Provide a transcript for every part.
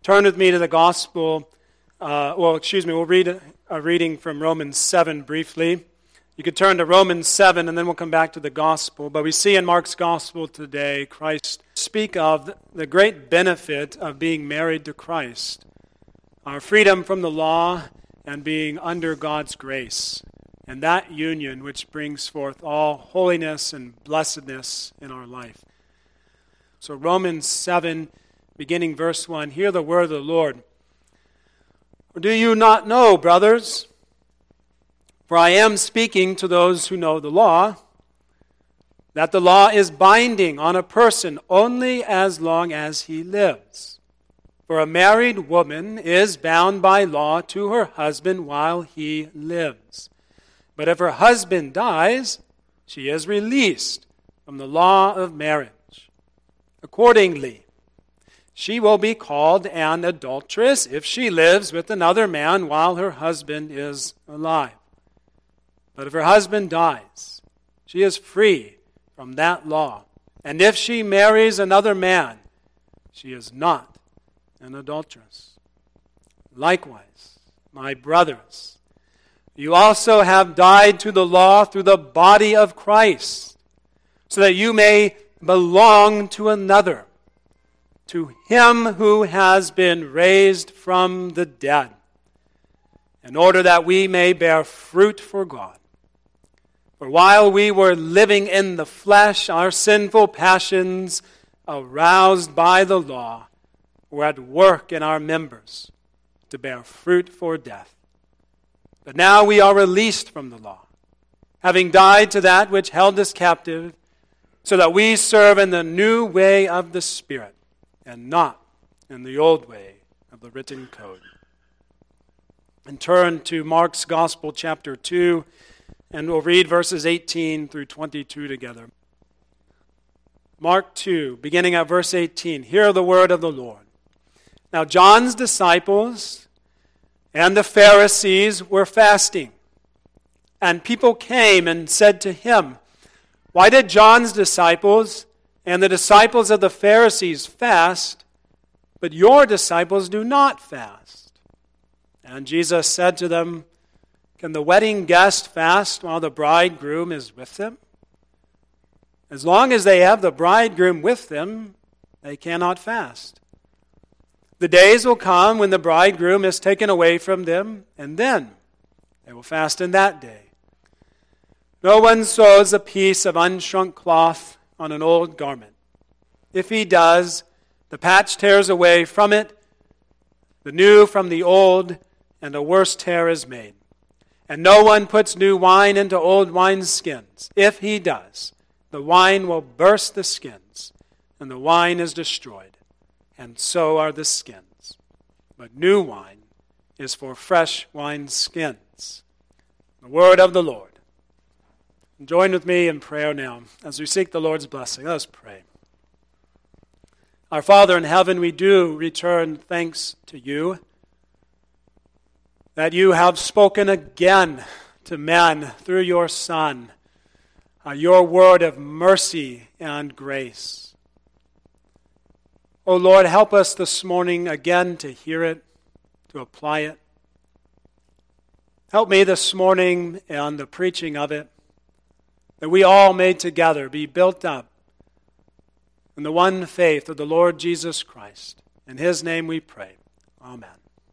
Turn with me to the Gospel. We'll read a reading from Romans 7 briefly. You could turn to Romans 7 and then we'll come back to the Gospel. But we see in Mark's Gospel today, Christ speak of the great benefit of being married to Christ. Our freedom from the law and being under God's grace. And that union which brings forth all holiness and blessedness in our life. So Romans 7, beginning verse 1, hear the word of the Lord. Or do you not know, brothers? For I am speaking to those who know the law, that the law is binding on a person only as long as he lives. For a married woman is bound by law to her husband while he lives. But if her husband dies, she is released from the law of marriage. Accordingly, she will be called an adulteress if she lives with another man while her husband is alive. But if her husband dies, she is free from that law. And if she marries another man, she is not an adulteress. Likewise, my brothers, you also have died to the law through the body of Christ, so that you may belong to another, to him who has been raised from the dead, in order that we may bear fruit for God. For while we were living in the flesh, our sinful passions, aroused by the law, were at work in our members to bear fruit for death. But now we are released from the law, having died to that which held us captive, so that we serve in the new way of the Spirit, and not in the old way of the written code. And turn to Mark's Gospel, chapter 2, and we'll read verses 18 through 22 together. Mark 2, beginning at verse 18. Hear the word of the Lord. Now John's disciples and the Pharisees were fasting, and people came and said to him, "Why did John's disciples and the disciples of the Pharisees fast, but your disciples do not fast?" And Jesus said to them, "Can the wedding guest fast while the bridegroom is with them? As long as they have the bridegroom with them, they cannot fast. The days will come when the bridegroom is taken away from them, and then they will fast in that day. No one sews a piece of unshrunk cloth on an old garment. If he does, the patch tears away from it, the new from the old, and a worse tear is made. And no one puts new wine into old wineskins. If he does, the wine will burst the skins, and the wine is destroyed, and so are the skins. But new wine is for fresh wineskins." The word of the Lord. Join with me in prayer now as we seek the Lord's blessing. Let us pray. Our Father in heaven, we do return thanks to you that you have spoken again to men through your Son, your word of mercy and grace. O Lord, help us this morning again to hear it, to apply it. Help me this morning in the preaching of it, that we all may together be built up in the one faith of the Lord Jesus Christ. In his name we pray. Amen.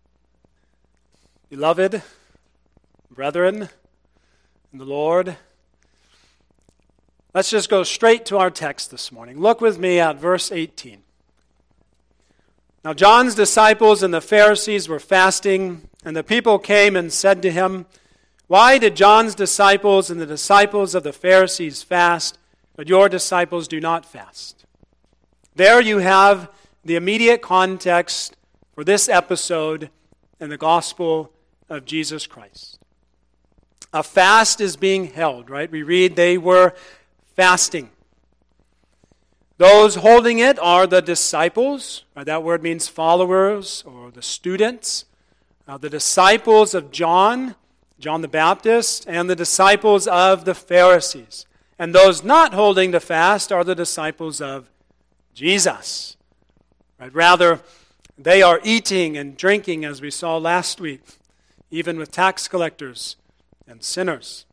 Beloved brethren in the Lord, let's just go straight to our text this morning. Look with me at verse 18. Now John's disciples and the Pharisees were fasting, and the people came and said to him, "Why did John's disciples and the disciples of the Pharisees fast, but your disciples do not fast?" There you have the immediate context for this episode in the gospel of Jesus Christ. A fast is being held, right? We read they were fasting. Those holding it are the disciples, right? That word means followers or the students. The disciples of John the Baptist, and the disciples of the Pharisees. And those not holding the fast are the disciples of Jesus. Right? Rather, They are eating and drinking, as we saw last week, even with tax collectors and sinners.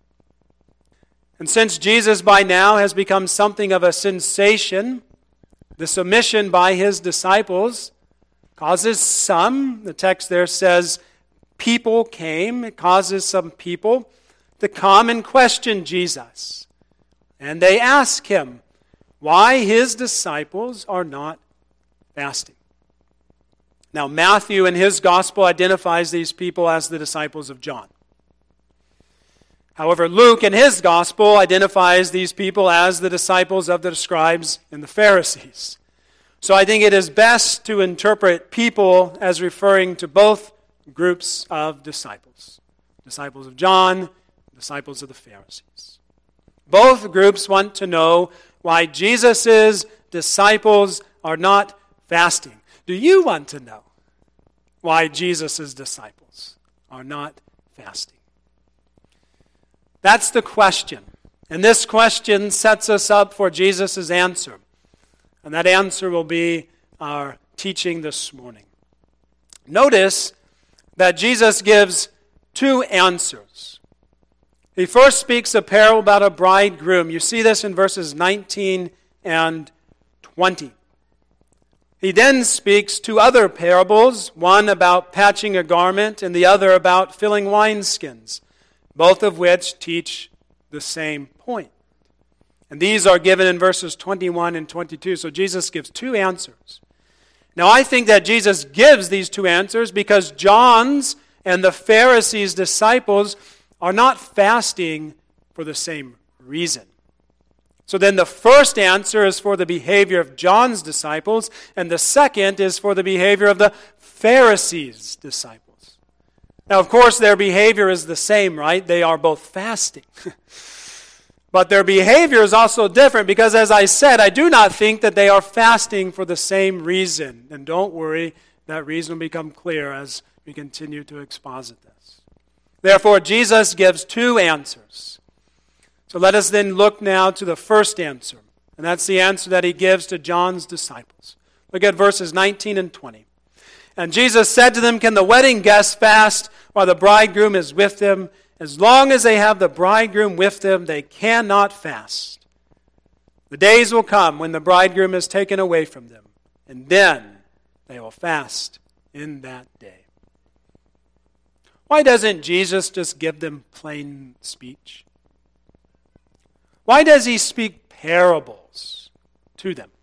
And since Jesus by now has become something of a sensation, the submission by his disciples causes some, the text there says, people came. It causes some people to come and question Jesus. And they ask him why his disciples are not fasting. Now, Matthew in his gospel identifies these people as the disciples of John. However, Luke in his gospel identifies these people as the disciples of the scribes and the Pharisees. So I think it is best to interpret people as referring to both groups of disciples. Disciples of John, disciples of the Pharisees. Both groups want to know why Jesus' disciples are not fasting. Do you want to know why Jesus' disciples are not fasting? That's the question. And this question sets us up for Jesus' answer. And that answer will be our teaching this morning. Notice that Jesus gives two answers. He first speaks a parable about a bridegroom. You see this in verses 19 and 20. He then speaks two other parables, one about patching a garment and the other about filling wineskins, both of which teach the same point. And these are given in verses 21 and 22. So Jesus gives two answers. Now I think that Jesus gives these two answers because John's and the Pharisees' disciples are not fasting for the same reason. So then the first answer is for the behavior of John's disciples, and the second is for the behavior of the Pharisees' disciples. Now, of course, their behavior is the same, right? They are both fasting. But their behavior is also different because, as I said, I do not think that they are fasting for the same reason. And don't worry, that reason will become clear as we continue to exposit this. Therefore, Jesus gives two answers. So let us then look now to the first answer. And that's the answer that he gives to John's disciples. Look at verses 19 and 20. And Jesus said to them, "Can the wedding guests fast while the bridegroom is with them? As long as they have the bridegroom with them, they cannot fast. The days will come when the bridegroom is taken away from them, and then they will fast in that day." Why doesn't Jesus just give them plain speech? Why does he speak parables to them?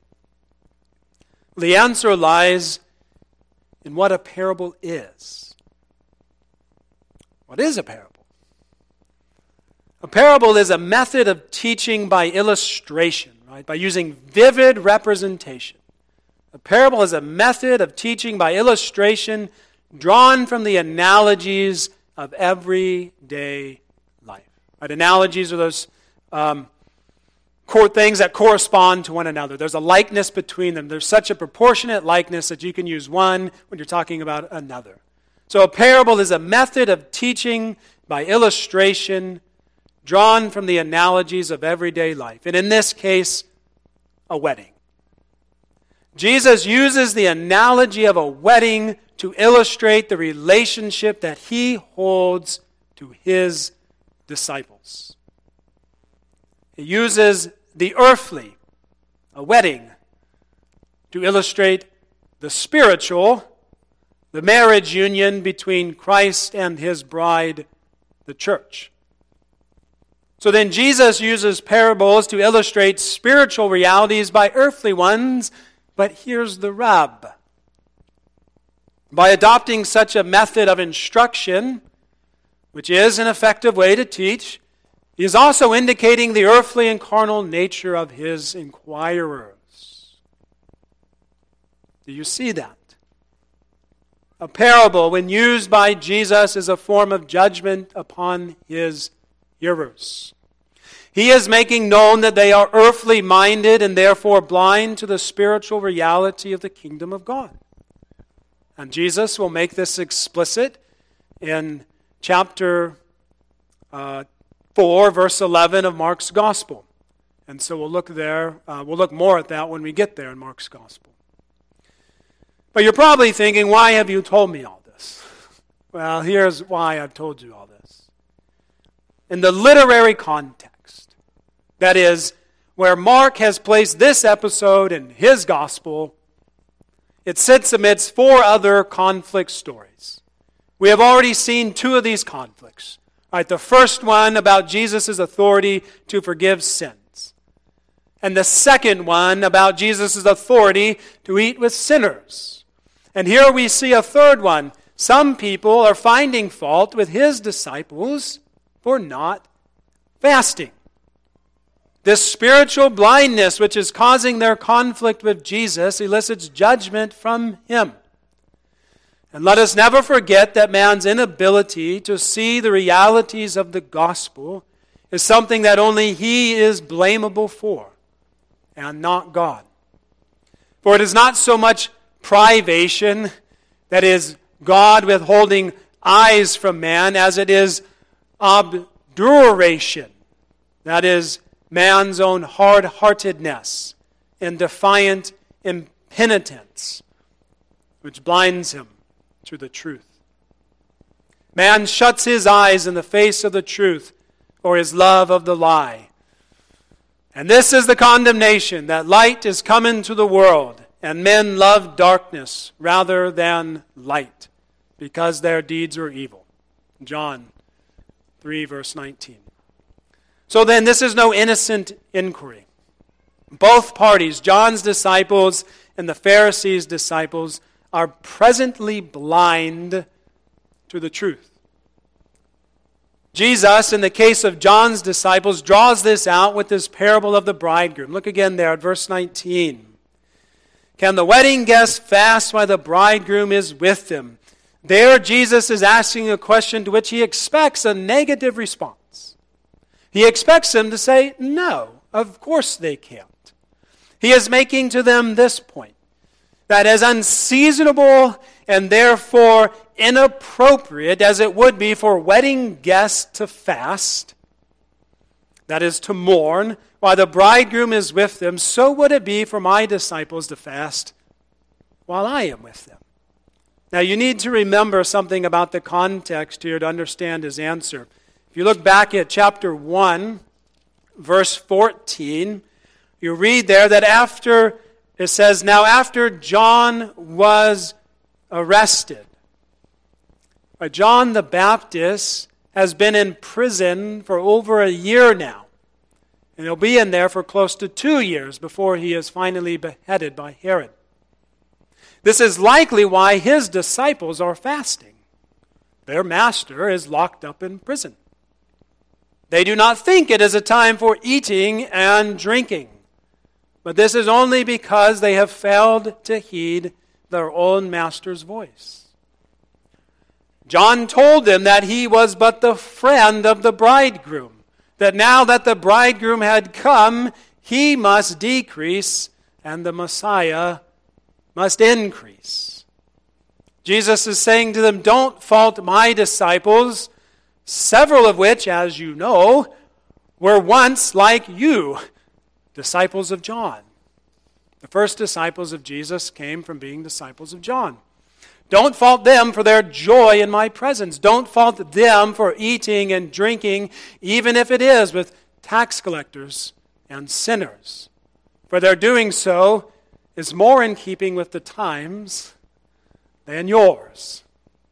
The answer lies in what a parable is. What is a parable? A parable is a method of teaching by illustration, right? By using vivid representation. A parable is a method of teaching by illustration drawn from the analogies of everyday life. Right? Analogies are those things that correspond to one another. There's a likeness between them. There's such a proportionate likeness that you can use one when you're talking about another. So a parable is a method of teaching by illustration drawn from the analogies of everyday life. And in this case, a wedding. Jesus uses the analogy of a wedding to illustrate the relationship that he holds to his disciples. He uses the earthly, a wedding, to illustrate the spiritual, the marriage union between Christ and his bride, the church. So then Jesus uses parables to illustrate spiritual realities by earthly ones, but here's the rub. By adopting such a method of instruction, which is an effective way to teach, he is also indicating the earthly and carnal nature of his inquirers. Do you see that? A parable, when used by Jesus, is a form of judgment upon his hearers. He is making known that they are earthly minded and therefore blind to the spiritual reality of the kingdom of God. And Jesus will make this explicit in chapter 4, verse 11 of Mark's Gospel. And so we'll look there. We'll look more at that when we get there in Mark's Gospel. But you're probably thinking, why have you told me all this? Well, here's why I've told you all this. In the literary context, that is, where Mark has placed this episode in his gospel, it sits amidst 4 other conflict stories. We have already seen 2 of these conflicts. Right, the first one about Jesus' authority to forgive sins. And the second one about Jesus' authority to eat with sinners. And here we see a third one. Some people are finding fault with his disciples for not fasting. This spiritual blindness which is causing their conflict with Jesus elicits judgment from him. And let us never forget that man's inability to see the realities of the gospel is something that only he is blamable for, and not God. For it is not so much privation, that is, God withholding eyes from man, as it is obduration, that is, man's own hard-heartedness and defiant impenitence, which blinds him to the truth. Man shuts his eyes in the face of the truth for his love of the lie. And this is the condemnation, that light is come into the world, and men love darkness rather than light, because their deeds are evil. John 3, verse 19. So then, this is no innocent inquiry. Both parties, John's disciples and the Pharisees' disciples, are presently blind to the truth. Jesus, in the case of John's disciples, draws this out with this parable of the bridegroom. Look again there at verse 19. Can the wedding guests fast while the bridegroom is with them? There Jesus is asking a question to which he expects a negative response. He expects them to say, no, of course they can't. He is making to them this point, that as unseasonable and therefore inappropriate as it would be for wedding guests to fast, that is to mourn, while the bridegroom is with them, so would it be for my disciples to fast while I am with them. Now you need to remember something about the context here to understand his answer. If you look back at chapter 1, verse 14, you read there that it says, now after John was arrested. John the Baptist has been in prison for over a year now. And he'll be in there for close to 2 years before he is finally beheaded by Herod. This is likely why his disciples are fasting. Their master is locked up in prison. They do not think it is a time for eating and drinking. But this is only because they have failed to heed their own master's voice. John told them that he was but the friend of the bridegroom, that now that the bridegroom had come, he must decrease and the Messiah must increase. Jesus is saying to them, don't fault my disciples, several of which, as you know, were once like you, disciples of John. The first disciples of Jesus came from being disciples of John. Don't fault them for their joy in my presence. Don't fault them for eating and drinking, even if it is with tax collectors and sinners. For their doing so is more in keeping with the times than yours.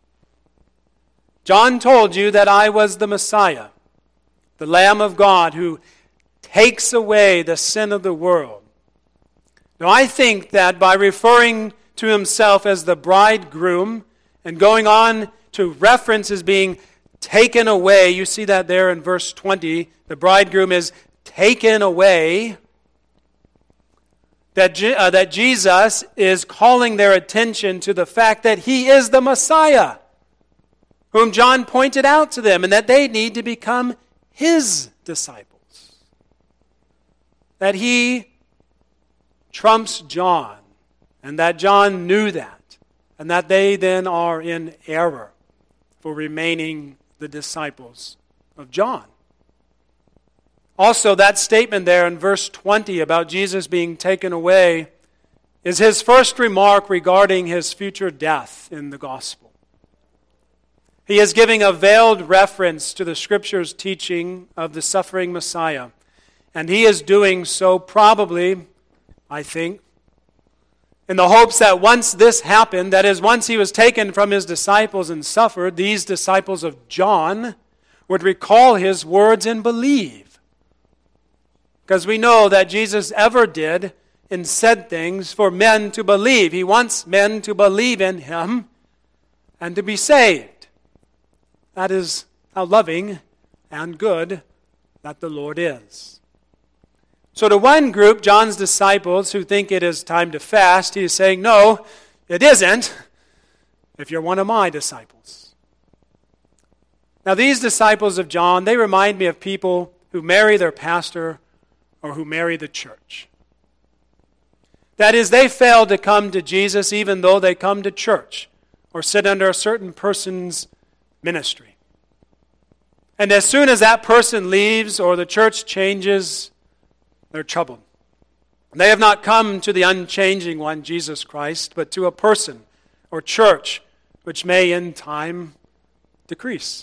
John told you that I was the Messiah, the Lamb of God who takes away the sin of the world. Now I think that by referring to himself as the bridegroom and going on to reference as being taken away, you see that there in verse 20, the bridegroom is taken away, that Jesus is calling their attention to the fact that he is the Messiah, whom John pointed out to them, and that they need to become his disciples. That he trumps John, and that John knew that, and that they then are in error for remaining the disciples of John. Also, that statement there in verse 20 about Jesus being taken away is his first remark regarding his future death in the gospel. He is giving a veiled reference to the Scripture's teaching of the suffering Messiah. And he is doing so probably, I think, in the hopes that once this happened, that is, once he was taken from his disciples and suffered, these disciples of John would recall his words and believe. Because we know that Jesus ever did and said things for men to believe. He wants men to believe in him and to be saved. That is how loving and good that the Lord is. So to one group, John's disciples, who think it is time to fast, he is saying, no, it isn't, if you're one of my disciples. Now these disciples of John, they remind me of people who marry their pastor or who marry the church. That is, they fail to come to Jesus even though they come to church or sit under a certain person's ministry. And as soon as that person leaves or the church changes, they're troubled. They have not come to the unchanging one, Jesus Christ, but to a person or church which may in time decrease.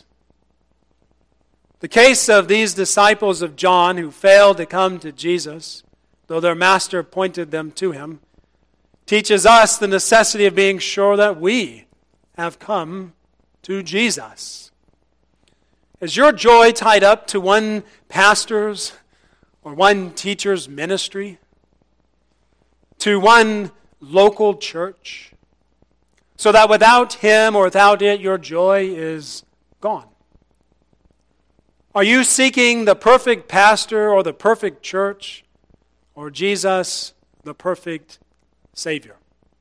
The case of these disciples of John who failed to come to Jesus, though their master pointed them to him, teaches us the necessity of being sure that we have come to Jesus. Is your joy tied up to one pastor's or one teacher's ministry, to one local church, so that without him or without it, your joy is gone? Are you seeking the perfect pastor or the perfect church, or Jesus, the perfect Savior?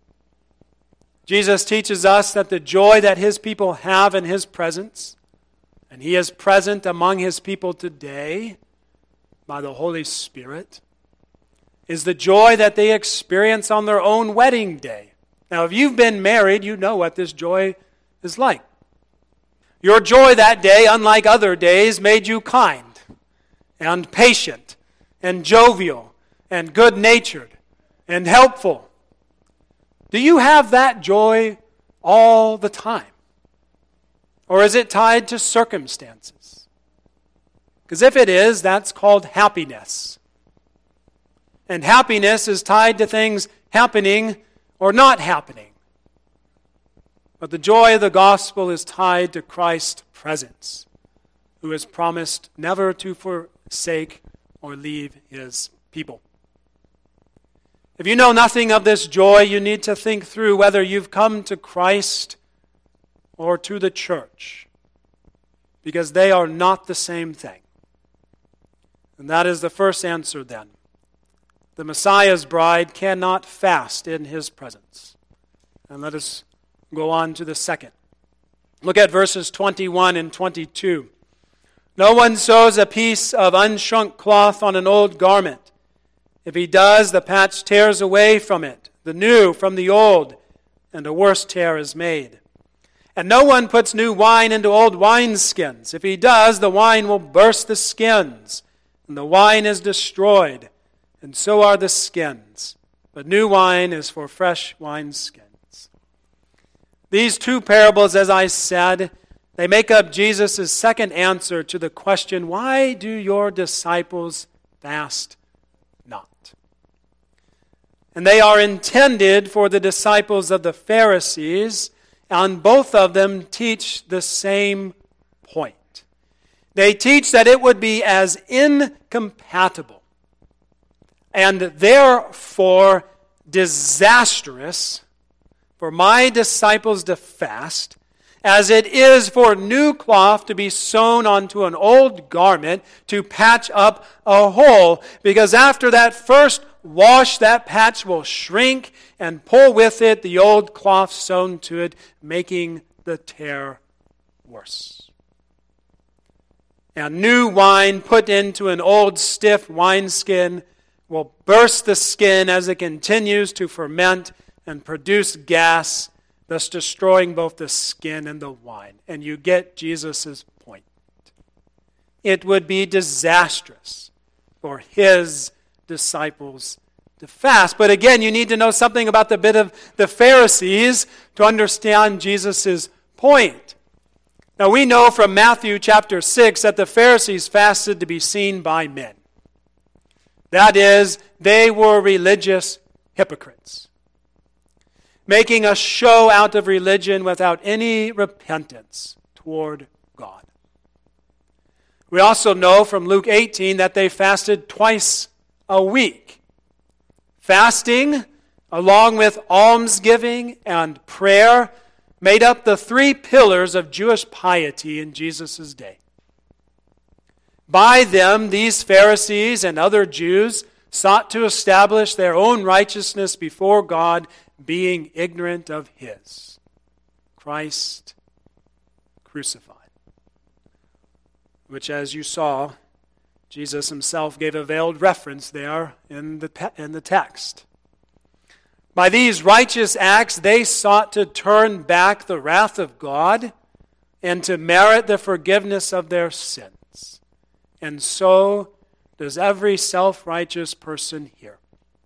Jesus teaches us that the joy that his people have in his presence, and he is present among his people today, by the Holy Spirit, is the joy that they experience on their own wedding day. Now, if you've been married, you know what this joy is like. Your joy that day, unlike other days, made you kind and patient and jovial and good-natured and helpful. Do you have that joy all the time? Or is it tied to circumstances? Because if it is, that's called happiness. And happiness is tied to things happening or not happening. But the joy of the gospel is tied to Christ's presence, who has promised never to forsake or leave his people. If you know nothing of this joy, you need to think through whether you've come to Christ or to the church, because they are not the same thing. And that is the first answer then. The Messiah's bride cannot fast in his presence. And let us go on to the second. Look at verses 21 and 22. No one sews a piece of unshrunk cloth on an old garment. If he does, the patch tears away from it, the new from the old, and a worse tear is made. And no one puts new wine into old wineskins. If he does, the wine will burst the skins, and the wine is destroyed, and so are the skins. But new wine is for fresh wineskins. These two parables, as I said, they make up Jesus' second answer to the question, why do your disciples fast not? And they are intended for the disciples of the Pharisees, and both of them teach the same point. They teach that it would be as incompatible and therefore disastrous for my disciples to fast as it is for new cloth to be sewn onto an old garment to patch up a hole. Because after that first wash, that patch will shrink and pull with it the old cloth sewn to it, making the tear worse. And new wine put into an old stiff wineskin will burst the skin as it continues to ferment and produce gas, thus destroying both the skin and the wine. And you get Jesus' point. It would be disastrous for his disciples to fast. But again, you need to know something about the bit of the Pharisees to understand Jesus' point. Now we know from Matthew chapter 6 that the Pharisees fasted to be seen by men. That is, they were religious hypocrites, making a show out of religion without any repentance toward God. We also know from Luke 18 that they fasted twice a week. Fasting, along with almsgiving and prayer, made up the three pillars of Jewish piety in Jesus' day. By them, these Pharisees and other Jews sought to establish their own righteousness before God, being ignorant of His, Christ crucified. Which, as you saw, Jesus Himself gave a veiled reference there in the text. By these righteous acts, they sought to turn back the wrath of God and to merit the forgiveness of their sins. And so does every self-righteous person here.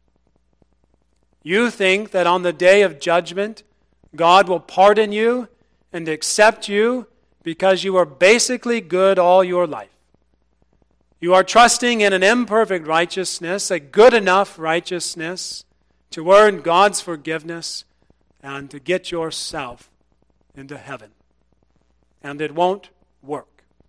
You think that on the day of judgment, God will pardon you and accept you because you are basically good all your life. You are trusting in an imperfect righteousness, a good enough righteousness, to earn God's forgiveness and to get yourself into heaven. And it won't work.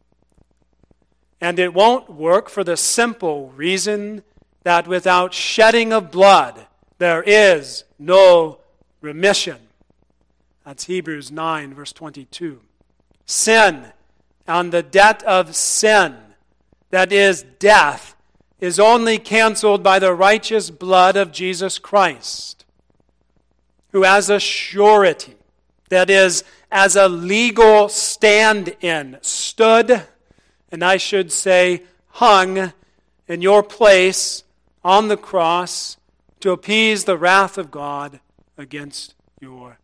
And it won't work for the simple reason that without shedding of blood, there is no remission. That's Hebrews 9, verse 22. Sin and the debt of sin, that is death, is only canceled by the righteous blood of Jesus Christ, who as a surety, that is, as a legal stand-in, stood, and I should say hung in your place on the cross to appease the wrath of God against your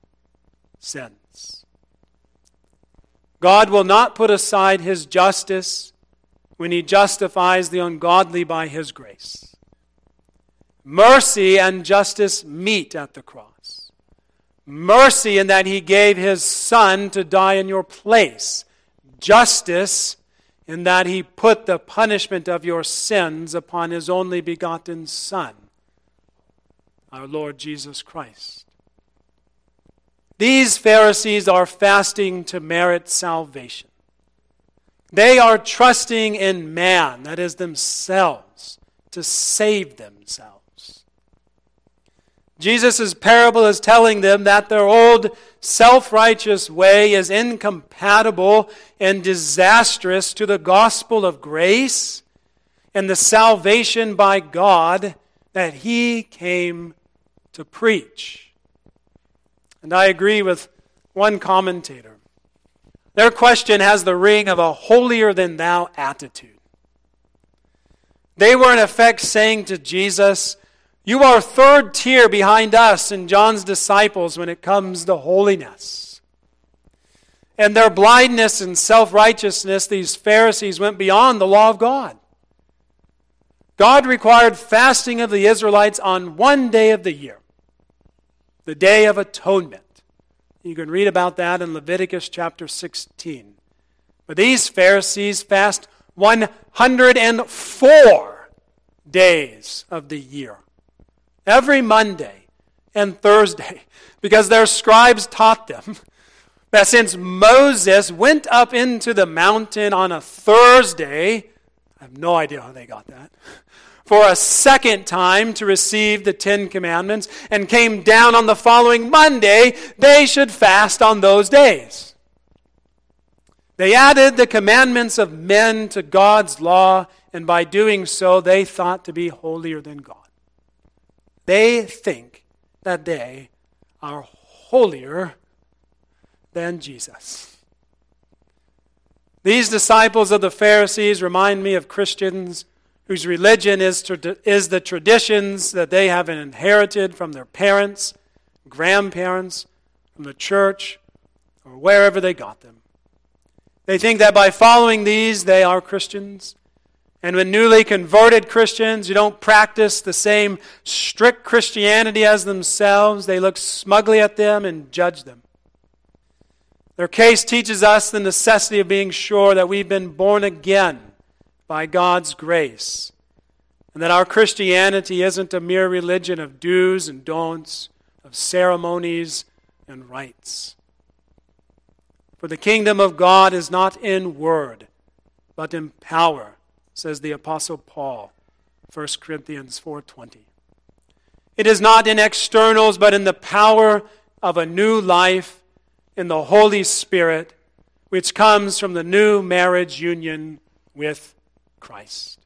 sins. God will not put aside His justice when He justifies the ungodly by His grace. Mercy and justice meet at the cross. Mercy in that He gave His Son to die in your place. Justice in that He put the punishment of your sins upon His only begotten Son, our Lord Jesus Christ. These Pharisees are fasting to merit salvation. They are trusting in man, that is themselves, to save themselves. Jesus' parable is telling them that their old self-righteous way is incompatible and disastrous to the gospel of grace and the salvation by God that He came to preach. And I agree with one commentator. Their question has the ring of a holier-than-thou attitude. They were in effect saying to Jesus, you are third tier behind us and John's disciples when it comes to holiness. And their blindness and self-righteousness, these Pharisees went beyond the law of God. God required fasting of the Israelites on one day of the year, the Day of Atonement. You can read about that in Leviticus chapter 16. But these Pharisees fast 104 days of the year, every Monday and Thursday, because their scribes taught them that since Moses went up into the mountain on a Thursday, I have no idea how they got that, for a second time to receive the 10 Commandments and came down on the following Monday, they should fast on those days. They added the commandments of men to God's law, and by doing so, they thought to be holier than God. They think that they are holier than Jesus. These disciples of the Pharisees remind me of Christians whose religion is the traditions that they have inherited from their parents, grandparents, from the church, or wherever they got them. They think that by following these, they are Christians, And when newly converted Christians who don't practice the same strict Christianity as themselves, they look smugly at them and judge them. Their case teaches us the necessity of being sure that we've been born again by God's grace, and that our Christianity isn't a mere religion of do's and don'ts, of ceremonies and rites. For the kingdom of God is not in word, but in power, says the Apostle Paul, 1 Corinthians 4:20. It is not in externals, but in the power of a new life in the Holy Spirit, which comes from the new marriage union with Christ.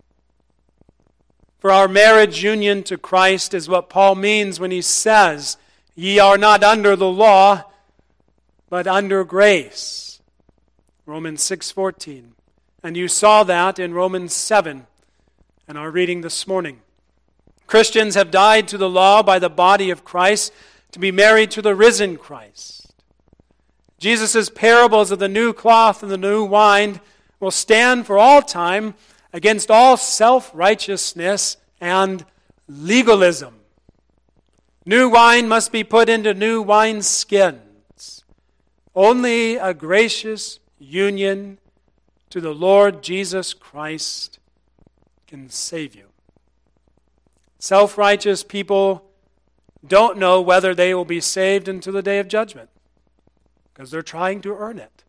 For our marriage union to Christ is what Paul means when he says, "Ye are not under the law, but under grace." Romans 6:14. And you saw that in Romans 7 in our reading this morning. Christians have died to the law by the body of Christ to be married to the risen Christ. Jesus' parables of the new cloth and the new wine will stand for all time against all self-righteousness and legalism. New wine must be put into new wineskins. Only a gracious union to the Lord Jesus Christ can save you. Self-righteous people don't know whether they will be saved until the day of judgment, because they're trying to earn it.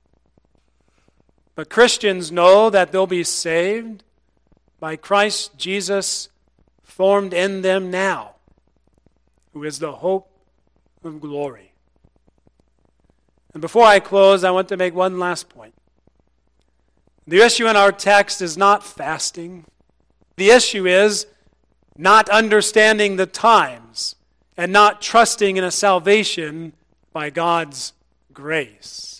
But Christians know that they'll be saved by Christ Jesus formed in them now, who is the hope of glory. And before I close, I want to make one last point. The issue in our text is not fasting. The issue is not understanding the times and not trusting in a salvation by God's grace.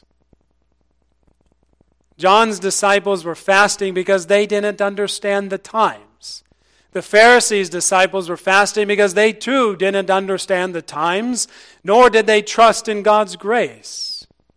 John's disciples were fasting because they didn't understand the times. The Pharisees' disciples were fasting because they too didn't understand the times, nor did they trust in God's grace.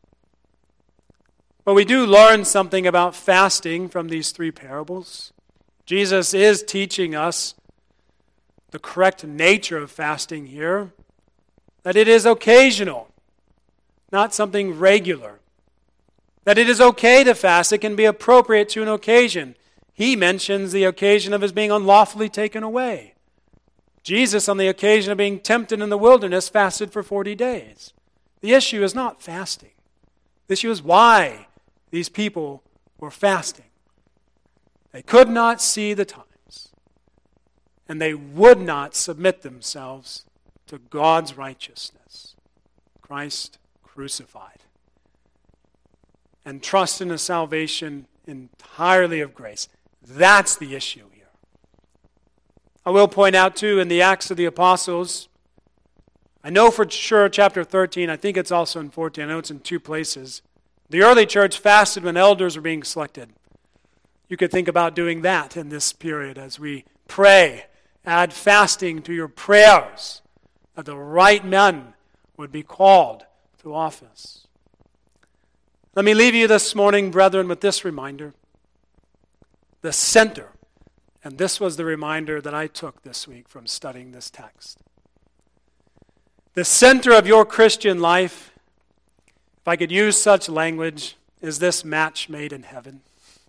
But we do learn something about fasting from these three parables. Jesus is teaching us the correct nature of fasting here, that it is occasional, not something regular. That it is okay to fast. It can be appropriate to an occasion. He mentions the occasion of his being unlawfully taken away. Jesus, on the occasion of being tempted in the wilderness, fasted for 40 days. The issue is not fasting. The issue is why these people were fasting. They could not see the times, and they would not submit themselves to God's righteousness, Christ crucified, and trust in a salvation entirely of grace. That's the issue here. I will point out too, in the Acts of the Apostles, I know for sure chapter 13, I think it's also in 14, I know it's in two places. The early church fasted when elders were being selected. You could think about doing that in this period as we pray. Add fasting to your prayers that the right men would be called to office. Let me leave you this morning, brethren, with this reminder. The center, and this was the reminder that I took this week from studying this text. The center of your Christian life, if I could use such language, is this match made in heaven.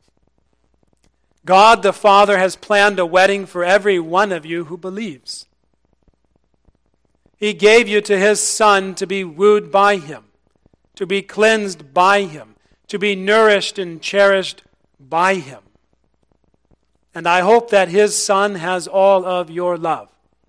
God the Father has planned a wedding for every one of you who believes. He gave you to his Son to be wooed by him, to be cleansed by him, to be nourished and cherished by him. And I hope that his Son has all of your love.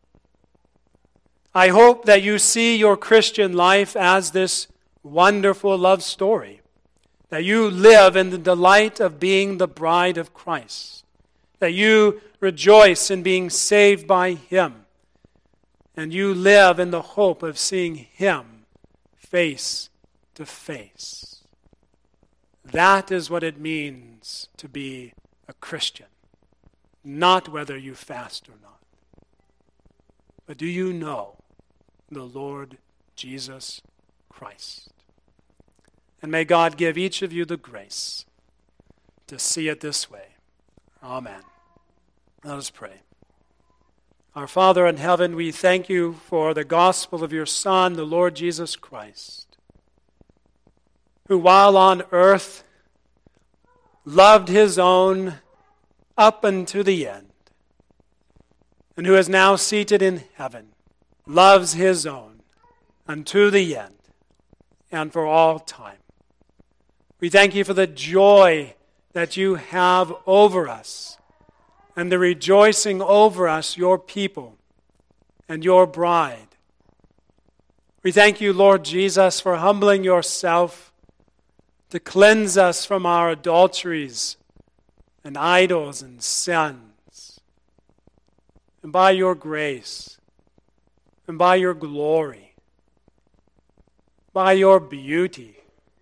I hope that you see your Christian life as this wonderful love story, that you live in the delight of being the bride of Christ, that you rejoice in being saved by him, and you live in the hope of seeing him face to face. That is what it means to be a Christian, not whether you fast or not. But do you know the Lord Jesus Christ? And may God give each of you the grace to see it this way. Amen. Let us pray. Our Father in heaven, we thank you for the gospel of your Son, the Lord Jesus Christ, who while on earth loved his own up unto the end, and who is now seated in heaven, loves his own unto the end and for all time. We thank you for the joy that you have over us and the rejoicing over us, your people and your bride. We thank you, Lord Jesus, for humbling yourself to cleanse us from our adulteries and idols and sins. And by your grace and by your glory, by your beauty,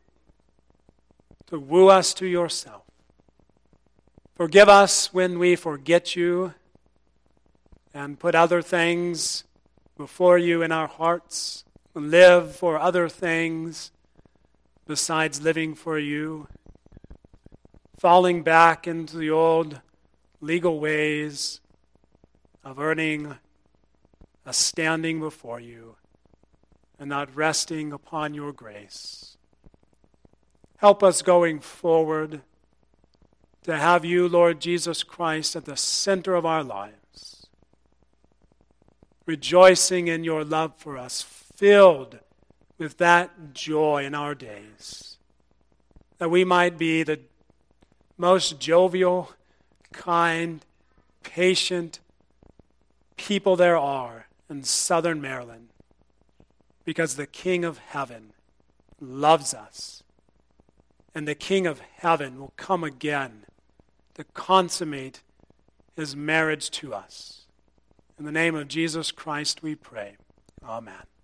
to woo us to yourself. Forgive us when we forget you and put other things before you in our hearts, and live for other things besides living for you, falling back into the old legal ways of earning a standing before you and not resting upon your grace. Help us going forward to have you, Lord Jesus Christ, at the center of our lives, rejoicing in your love for us, filled with that joy in our days, that we might be the most jovial, kind, patient people there are in southern Maryland, because the King of Heaven loves us, and the King of Heaven will come again to consummate his marriage to us. In the name of Jesus Christ we pray. Amen.